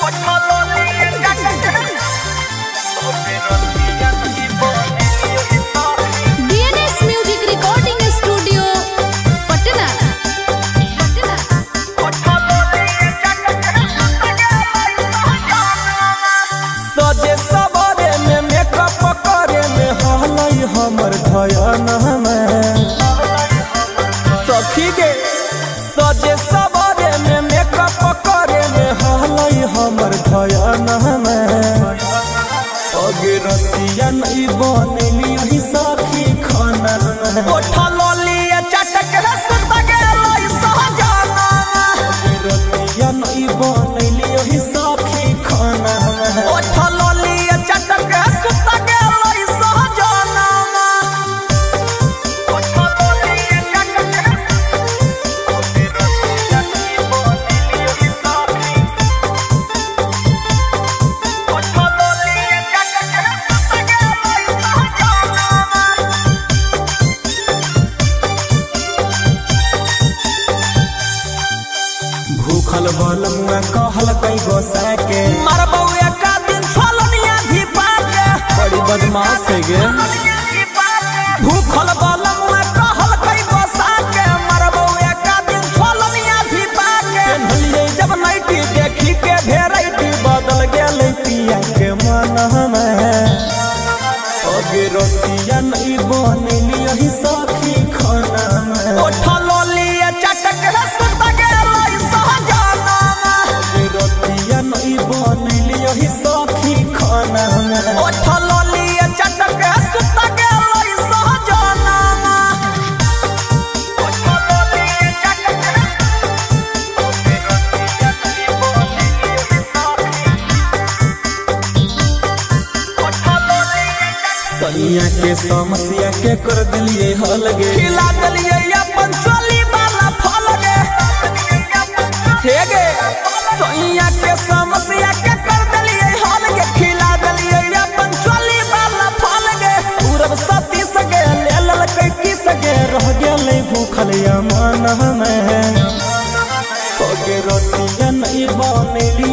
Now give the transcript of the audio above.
DNS music recording studio Patna. सजे सवारे में मेकअप करे में हलई हमर धयन में सखी गे। सजे सवारे में मेकअप करे में हलई हमर धयन में अगे रतिया नहीं बनली ही सखी खाना में चटक सुत गेलै सहजना अगे रतिया नहीं बनली ही सखी खाना में चटक सुत गेलै सहजना भूखल बलमुआ कहल कई गोसा के मरबौ एक दिन फलनिया भी पाके बड़ी बदमाश है गे। भूखल बलमुआ कहल कई गोसा के मरबौ एक दिन फलनिया भी पाके पेन्हलिए जब नाइटी देखी के भेराइटी बदल गेलै पिया के मन में अगे रोटिया नहीं बनली ही सखी खाना में चटक सुत गेलै सहजना अगे रोटिया नहीं बनली ही सखी खाना में चटक सुत गेलै सहजना सैया के समस्या के कर दिलिए हल गे खिला दिलिए अपन चोली वाला फल गे हे गे। सैया के समस्या के कर दिलिए हल गे खिला दिलिए अपन चोली वाला फल गे। पूरब सती सगे ले ललकै की सगे रह गेलै भूखल मन में अगे रोटिया नहीं बनली